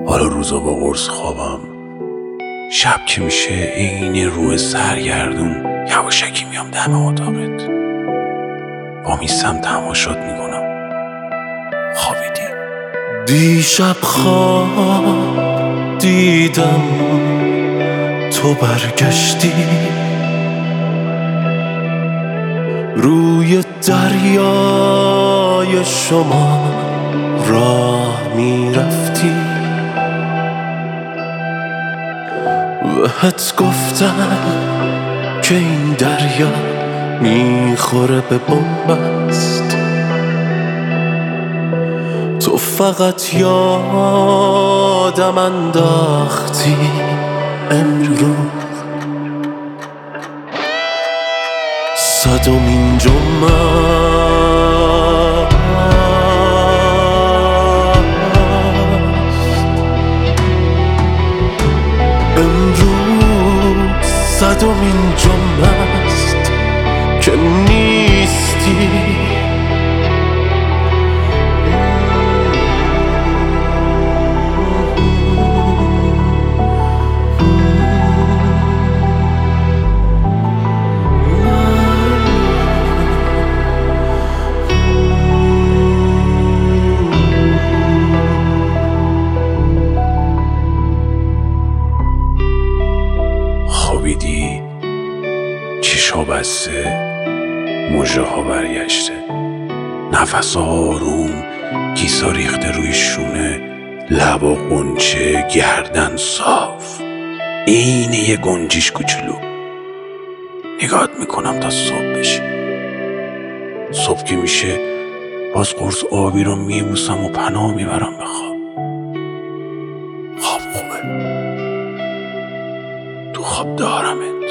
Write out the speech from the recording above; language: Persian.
حالا روزا با قرص خوابم، شب که میشه عین روح سرگردون یواشکی میام دم اتاقت، با میستم تماشات میکنم. خوابیدی؟ دیشب خواب دیدم تو برگشتی، روی دریای شما راه میرفتی، بهت گفتم که این دریا میخوره به بنبست، تو فقط یادم انداختی امروز. صدمین جمعه امروز، صدمین جمعه است که نیستی. خوابیدی؟ چشا بسته، مژه ها برگشته، نفس آروم، گیسا ریخته روی شونه، لبا قنچه، گردن صاف، عین یه گنجیش کوچولو. نگاهت میکنم تا صبح بشه. صبح که میشه باز قرص آبی رو میبوسم و پناه میبرم به خواب. خواب خوبه، تو خواب دارمت.